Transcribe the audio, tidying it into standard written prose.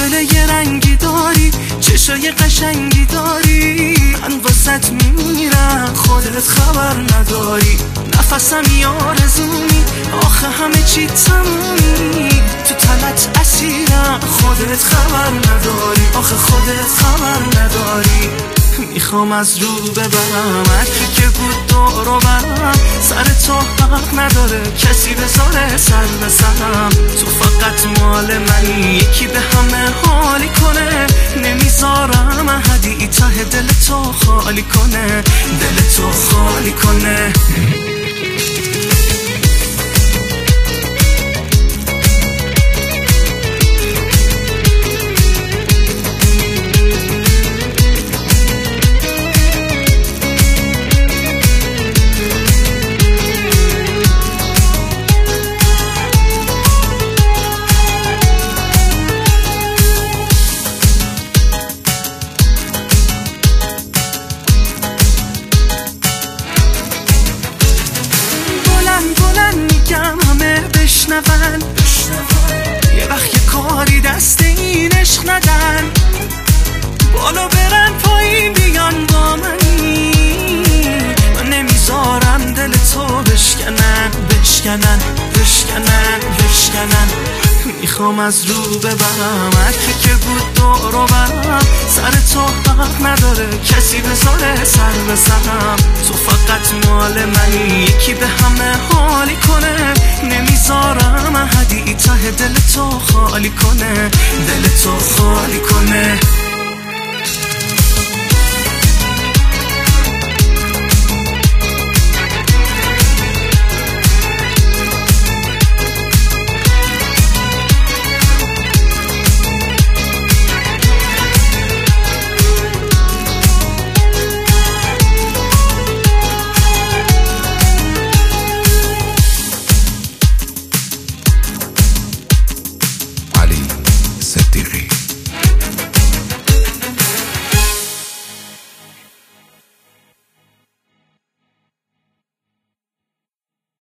دل یه رنگی داری، چشای قشنگی داری، من واسط میمیرم خودت خبر نداری. نفسم آرزومی، آخه همه چی تمومی، تو تنت اسیرم خودت خبر نداری، آخه خودت خبر نداری. میخوام از رو ببرم هرکی که بود دور و برم، سر تو حق نداره کسی بذاره سر به سرم. تو فقط مال منی، یکی به همه حالی کنه، نمیذارم احدی ته دل تو خالی کنه، دل تو خالی کنه. یه وقت یه کاری دست این عشق ندن، بالا برن پایین بیان با منی، من نمیذارم دل تو بشکنن بشکنن بشکنن بشکنن. میخوام از رو ببرم هرکی که بود دور و برم، سر تو حق نداره کسی بذاره سر به سرم. تو فقط مال منی، یکی به همه حالی کنه، نمیذارم احدی ته دل تو خالی کنه، دل تو خالی کنه.